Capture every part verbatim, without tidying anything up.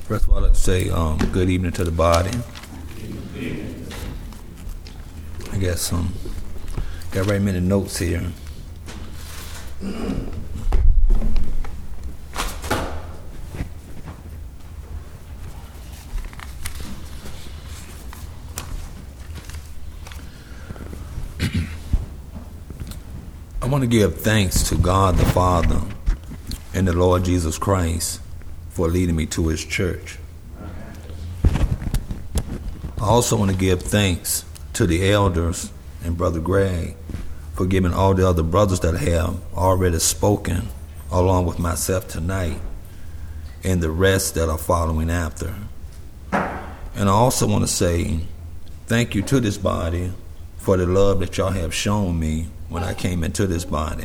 First of all, I'd like to say um, good evening to the body. I got some, got right many notes here. I want to give thanks to God the Father and the Lord Jesus Christ for leading me to his church. I also want to give thanks to the elders and Brother Greg for giving all the other brothers that have already spoken along with myself tonight and the rest that are following after. And I also want to say thank you to this body for the love that y'all have shown me when I came into this body.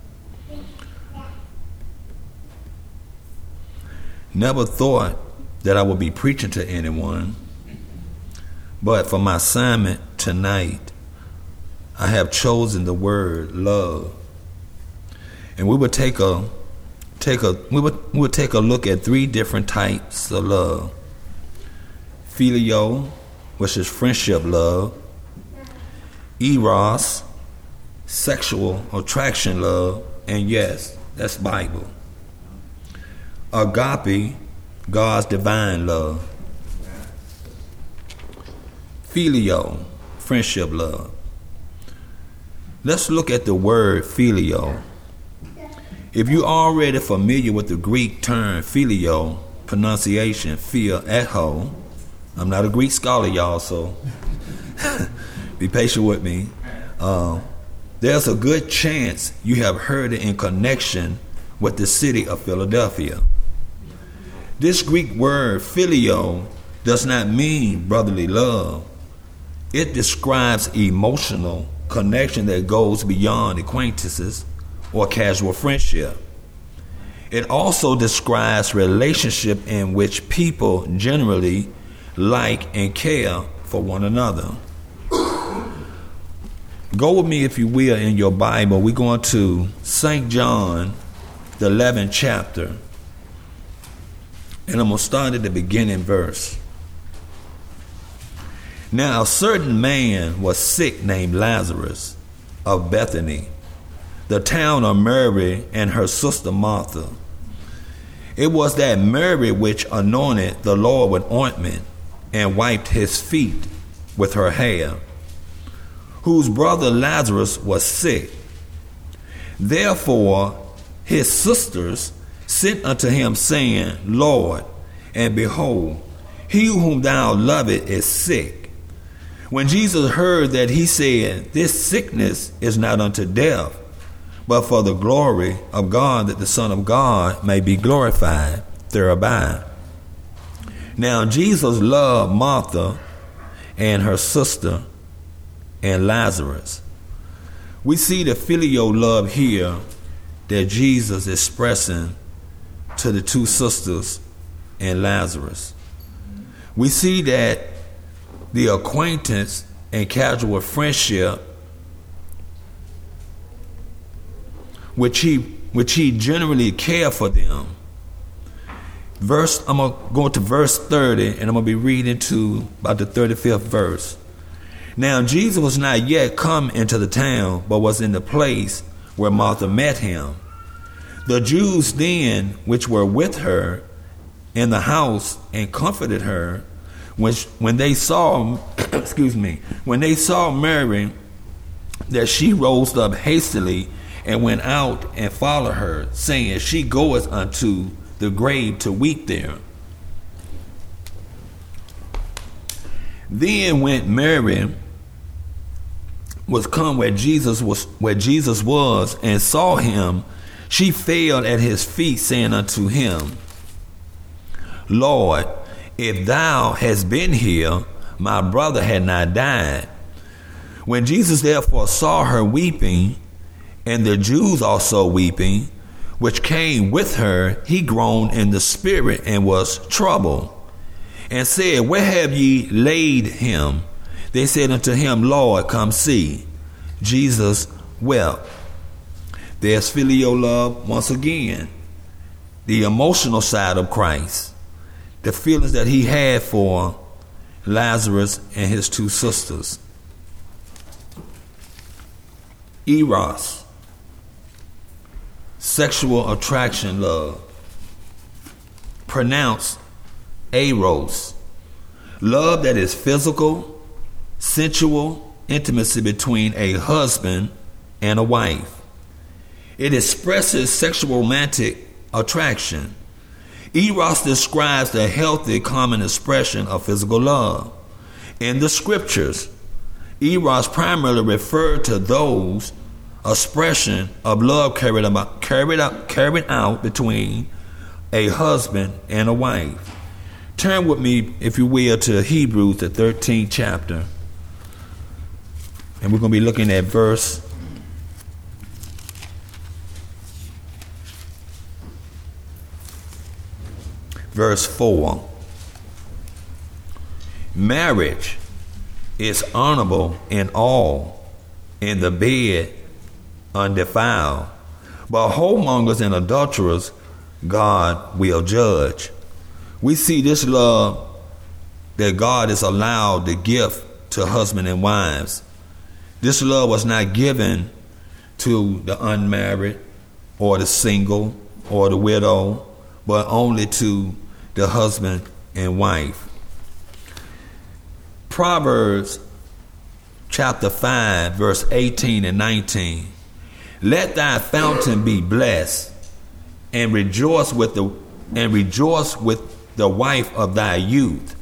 Never thought that I would be preaching to anyone, but for my assignment tonight, I have chosen the word love. And we would take a take a we would we would take a look at three different types of love. Phileo, which is friendship love. Eros, sexual attraction love, and yes, that's Bible. Agape, God's divine love. Phileo, friendship love. Let's look at the word phileo. If you're already familiar with the Greek term phileo, pronunciation phil echo, I'm not a Greek scholar, y'all, so be patient with me. Uh, there's a good chance you have heard it in connection with the city of Philadelphia. This Greek word phileo does not mean brotherly love. It describes emotional connection that goes beyond acquaintances or casual friendship. It also describes relationship in which people generally like and care for one another. Go with me, if you will, in your Bible. We're going to Saint John, the eleventh chapter. And I'm going to start at the beginning verse. Now, a certain man was sick named Lazarus of Bethany, the town of Mary and her sister Martha. It was that Mary which anointed the Lord with ointment and wiped his feet with her hair, whose brother Lazarus was sick. Therefore his sisters sent unto him, saying, Lord, and behold, he whom thou lovest is sick. When Jesus heard that, he said, This sickness is not unto death, but for the glory of God, that the Son of God may be glorified thereby. Now Jesus loved Martha and her sister and Lazarus. We see the filial love here that Jesus is expressing to the two sisters and Lazarus. We see that the acquaintance and casual friendship which he which he generally cared for them. Verse, I'm gonna go to verse thirty, and I'm gonna be reading to about the thirty-fifth verse. Now Jesus was not yet come into the town, but was in the place where Martha met him. The Jews then, which were with her in the house and comforted her, when when they saw, excuse me, when they saw Mary, that she rose up hastily and went out and followed her, saying, She goeth unto the grave to weep there. Then went Mary, was come where Jesus was, where Jesus was, and saw him. She fell at his feet, saying unto him, Lord, if thou hadst been here, my brother had not died. When Jesus therefore saw her weeping, and the Jews also weeping, which came with her, he groaned in the spirit and was troubled, and said, Where have ye laid him? They said unto him, Lord, come see. Jesus wept. There's filial love once again, the emotional side of Christ. the feelings that he had for Lazarus and his two sisters. Eros, sexual attraction, love. Pronounced eros, love that is physical, sensual intimacy between a husband and a wife. It expresses sexual romantic attraction. Eros describes the healthy common expression of physical love. In the scriptures, Eros primarily referred to those expression of love carried out, carried out, carried out between a husband and a wife. Turn with me, if you will, to Hebrews, the thirteenth chapter. And we're going to be looking at verse verse four. Marriage is honorable in all, in the bed undefiled, but whoremongers and adulterers God will judge. We see this love that God has allowed the gift to husband and wives. This love was not given to the unmarried or the single or the widow, but only to the husband and wife. Proverbs chapter five, verse eighteen and nineteen. Let thy fountain be blessed, and rejoice with the and rejoice with the wife of thy youth.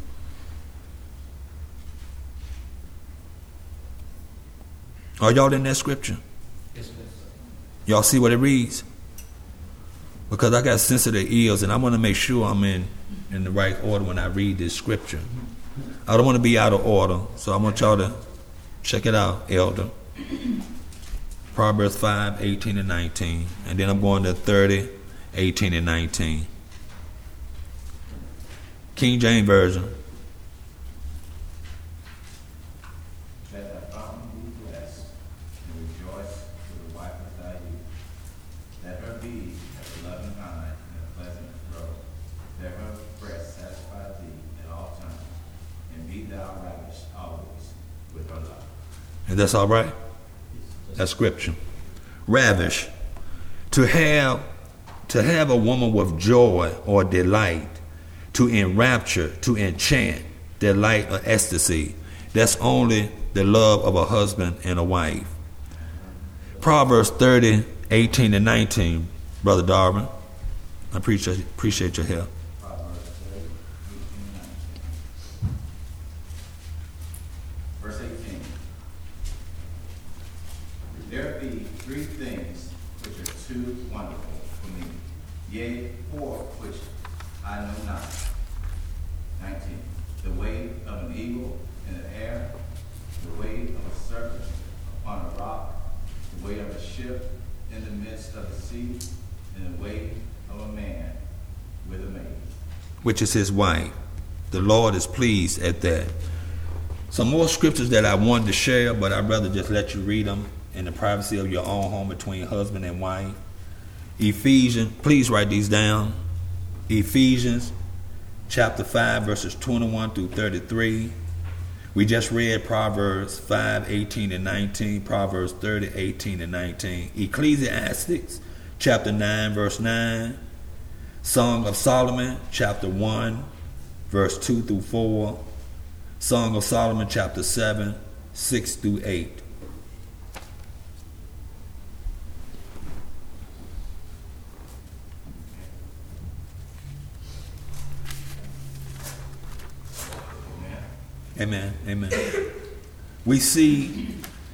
Are y'all in that scripture? Yes, y'all see what it reads? Because I got sensitive ears, and I want to make sure I'm in, in the right order when I read this scripture. I don't want to be out of order, so I want y'all to check it out, elder. Proverbs five, eighteen and nineteen. And then I'm going to thirty, eighteen and nineteen. King James Version. Let thy fountain be blessed, and rejoice with the wife of thy youth. Let her be as a loving vine and a pleasant grove. Let her breast satisfy thee at all times, and be thou ravished always with her love. And that's all right? That's scripture. Ravish. To have to have a woman with joy or delight, to enrapture, to enchant, delight or ecstasy. That's only the love of a husband and a wife. Proverbs thirty, eighteen and nineteen, Brother Darwin. I appreciate, appreciate your help. Proverbs thirty, eighteen and nineteen. Verse eighteen. There be three things which are too wonderful for me, yea, four which I know not. nineteen. The way of an eagle in the air, the way of a serpent upon a rock, the way of a ship in the midst of the sea, and the way of a man with a maid. Which is his wife. The Lord is pleased at that. Some more scriptures that I wanted to share, but I'd rather just let you read them in the privacy of your own home between husband and wife. Ephesians, please write these down. Ephesians chapter five, verses twenty-one through thirty-three. We just read Proverbs five, eighteen and nineteen, Proverbs thirty, eighteen and nineteen. Ecclesiastes chapter nine, verse nine. Song of Solomon chapter one, verse two through four. Song of Solomon chapter seven, six through eight. Amen. Amen. We see,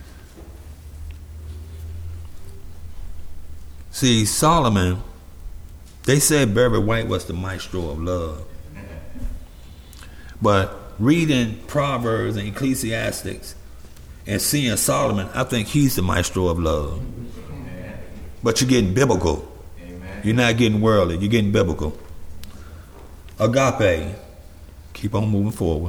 see Solomon, they said Barry White was the maestro of love. But reading Proverbs and Ecclesiastics and seeing Solomon, I think he's the maestro of love. Amen. But you're getting biblical. Amen. You're not getting worldly. You're getting biblical. Agape. Keep on moving forward.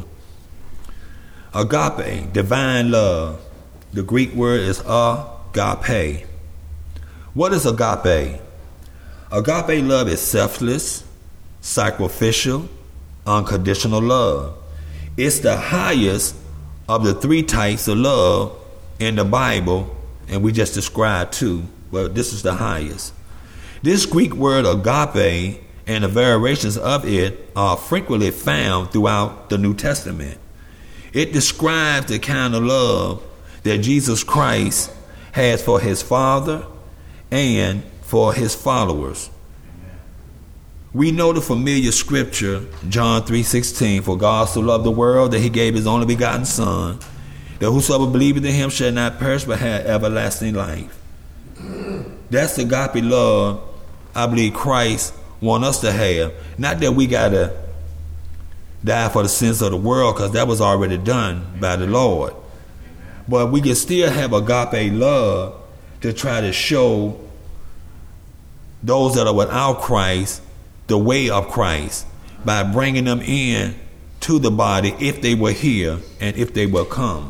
Agape, divine love. The Greek word is agape. What is agape? Agape love is selfless, sacrificial, unconditional love. It's the highest of the three types of love in the Bible, and we just described two, but this is the highest. This Greek word agape and the variations of it are frequently found throughout the New Testament. It describes the kind of love that Jesus Christ has for his Father and for his followers. We know the familiar scripture, John three sixteen, for God so loved the world that he gave his only begotten Son, that whosoever believeth in him shall not perish but have everlasting life. That's the agape love I believe Christ wants us to have. Not that we got to die for the sins of the world, because that was already done by the Lord. But we can still have agape love to try to show those that are without Christ the way of Christ by bringing them in to the body if they were here and if they will come.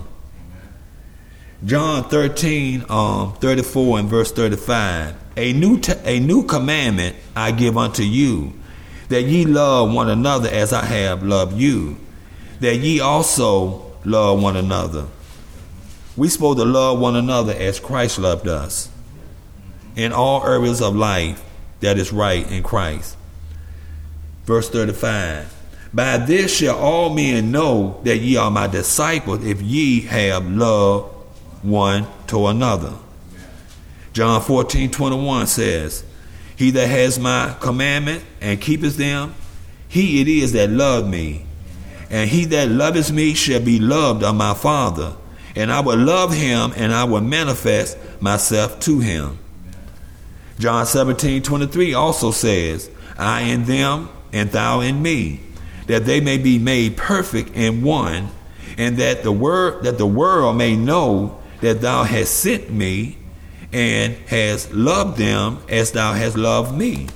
John thirteen, um, thirty-four and verse thirty-five. A new t- a new commandment I give unto you, that ye love one another as I have loved you, that ye also love one another. We supposed to love one another as Christ loved us in all areas of life that is right in Christ. Verse thirty-five. By this shall all men know that ye are my disciples, if ye have love one to another. John fourteen twenty-one says, he that has my commandment and keepeth them, he it is that loved me. And he that loveth me shall be loved of my Father. And I will love him, and I will manifest myself to him. John seventeen twenty-three also says, I in them, and thou in me, that they may be made perfect in one, and that the word that the world may know that thou hast sent me, and hast loved them as thou hast loved me.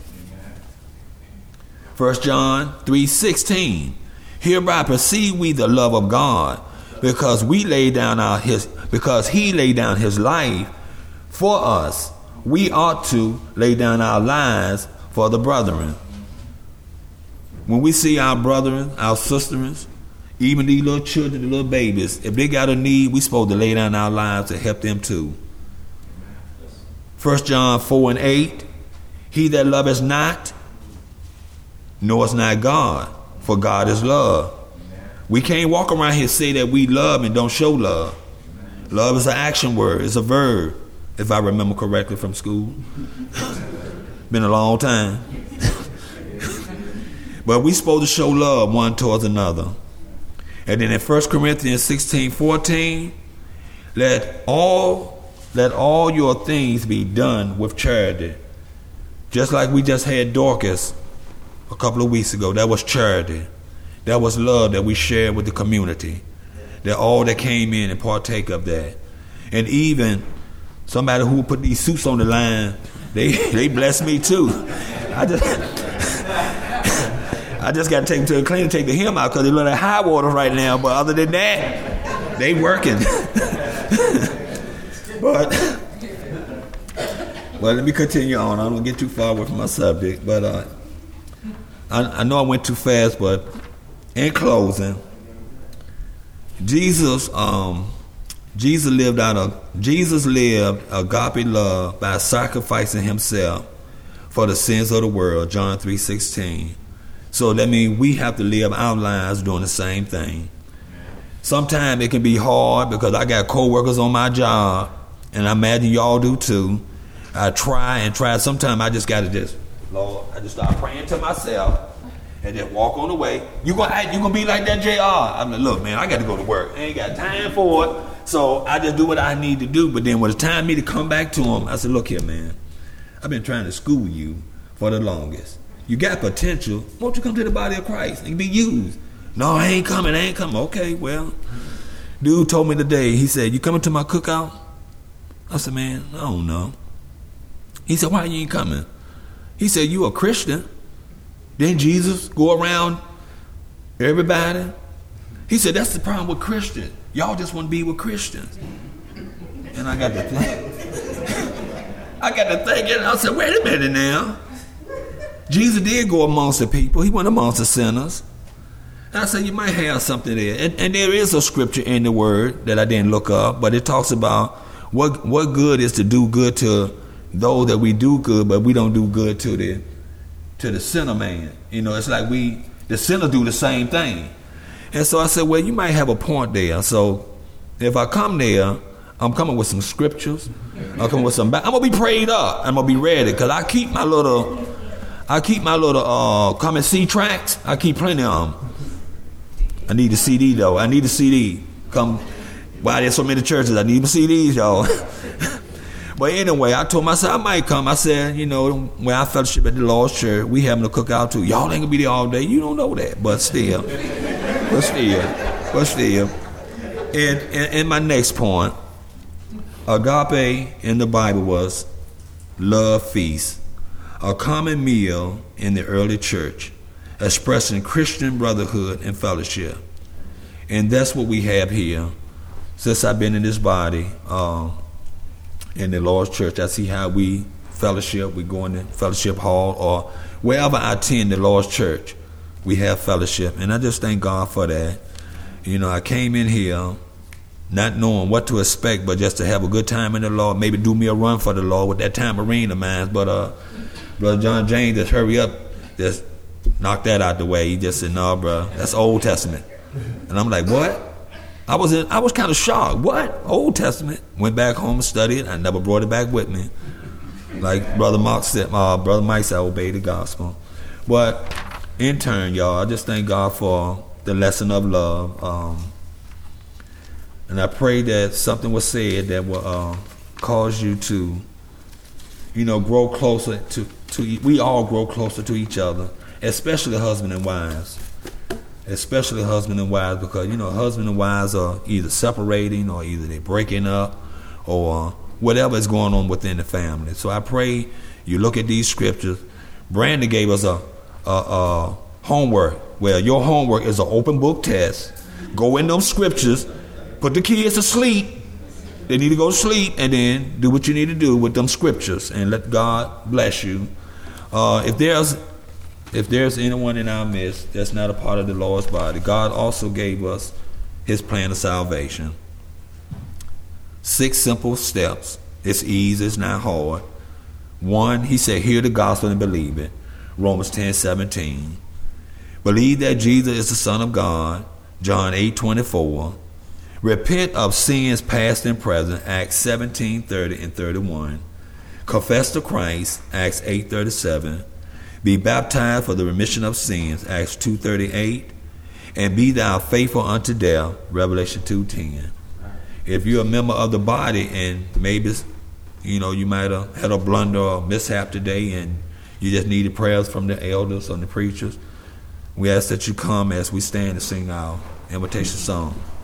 First John three sixteen. Hereby perceive we the love of God, because we lay down our his because he laid down his life for us. We ought to lay down our lives for the brethren. When we see our brethren, our sisters, even these little children, the little babies, if they got a need, we supposed to lay down our lives to help them too. First John four and eight. He that loveth not knoweth not God, for God is love. We can't walk around here and say that we love and don't show love. Love is an action word. It's a verb, if I remember correctly from school. Been a long time. But we supposed to show love one towards another. And then in First Corinthians sixteen fourteen, let all let all your things be done with charity. Just like we just had Dorcas a couple of weeks ago. That was charity. That was love that we shared with the community. That all that came in and partake of that. And even somebody who put these suits on the line, they they blessed me too. I just I just got to take them to the cleaner, take the hem out, because they look like high water right now. But other than that, they working. but but let me continue on. I don't want to get too far away from my subject. But uh, I, I know I went too fast. But in closing, Jesus um, Jesus lived out of Jesus lived agape love by sacrificing himself for the sins of the world. John three sixteen. So that means we have to live our lives doing the same thing. Sometimes it can be hard because I got co-workers on my job, and I imagine y'all do too. I try and try. Sometimes I just got to just, Lord, I just start praying to myself and then walk on the way. You gonna you gonna be like that, J R? I'm like, look, man, I got to go to work. I ain't got time for it. So I just do what I need to do. But then when it's time for me to come back to him, I said, look here, man, I've been trying to school you for the longest. You got potential. Won't you come to the body of Christ and be used? No, I ain't coming. I ain't coming. Okay, well, dude told me today, he said, you coming to my cookout? I said, man, I don't know. He said, why you ain't coming? He said, you a Christian. Didn't Jesus go around everybody? He said, that's the problem with Christians. Y'all just want to be with Christians. And I got to think. I got to thinking. I said, wait a minute now. Jesus did go amongst the people. He went amongst the sinners. And I said, you might have something there. And, and there is a scripture in the word that I didn't look up, but it talks about what what good is to do good to those that we do good, but we don't do good to the to the sinner man. You know, it's like we, the sinner do the same thing. And so I said, well, you might have a point there. So if I come there, I'm coming with some scriptures. I'm coming with some, I'm going to be prayed up. I'm going to be ready because I keep my little, I keep my little uh, come and see tracks. I keep plenty of them. I need a C D though. I need a C D. Come, why there's so many churches, I need C Ds, y'all. But anyway, I told myself I might come. I said, you know, when I fellowship at the Lord's Church, we having a cookout too. Y'all ain't gonna be there all day. You don't know that, but still, but still, but still. And, and, and my next point, agape in the Bible was love feast, a common meal in the early church, expressing Christian brotherhood and fellowship. And that's what we have here. Since I've been in this body, uh, in the Lord's Church, I see how we fellowship. We go in the fellowship hall or wherever I attend the Lord's Church, we have fellowship. And I just thank God for that. You know, I came in here not knowing what to expect, but just to have a good time in the Lord, maybe do me a run for the Lord with that tambourine of mine. But uh, Brother John James, just hurry up, just knock that out the way. He just said, no, bro, that's Old Testament. And I'm like, what? I was in, I was kind of shocked. What? Old Testament. Went back home and studied. I never brought it back with me. Like Brother Mark said, uh, Brother Mike said, I obey the gospel. But in turn, y'all, I just thank God for the lesson of love. Um, and I pray that something was said that will uh, cause you to, you know, grow closer to, to, we all grow closer to each other, especially husband and wives. Especially husband and wives, because, you know, husband and wives are either separating or either they're breaking up or whatever is going on within the family. So I pray you look at these scriptures. Brandon gave us a, a, a homework. Well, your homework is an open book test. Go in those scriptures, put the kids to sleep. They need to go to sleep, and then do what you need to do with them scriptures and let God bless you. Uh, if there's If there's anyone in our midst that's not a part of the Lord's body, God also gave us his plan of salvation. Six simple steps. It's easy, it's not hard. One, he said, hear the gospel and believe it. Romans ten seventeen. Believe that Jesus is the Son of God. John eight twenty-four. Repent of sins past and present. Acts seventeen thirty and thirty-one. Confess to Christ. Acts eight thirty-seven. Be baptized for the remission of sins, Acts two thirty-eight, and be thou faithful unto death, Revelation two ten. If you're a member of the body and maybe, you know, you might have had a blunder or mishap today and you just needed prayers from the elders or the preachers, we ask that you come as we stand and sing our invitation song.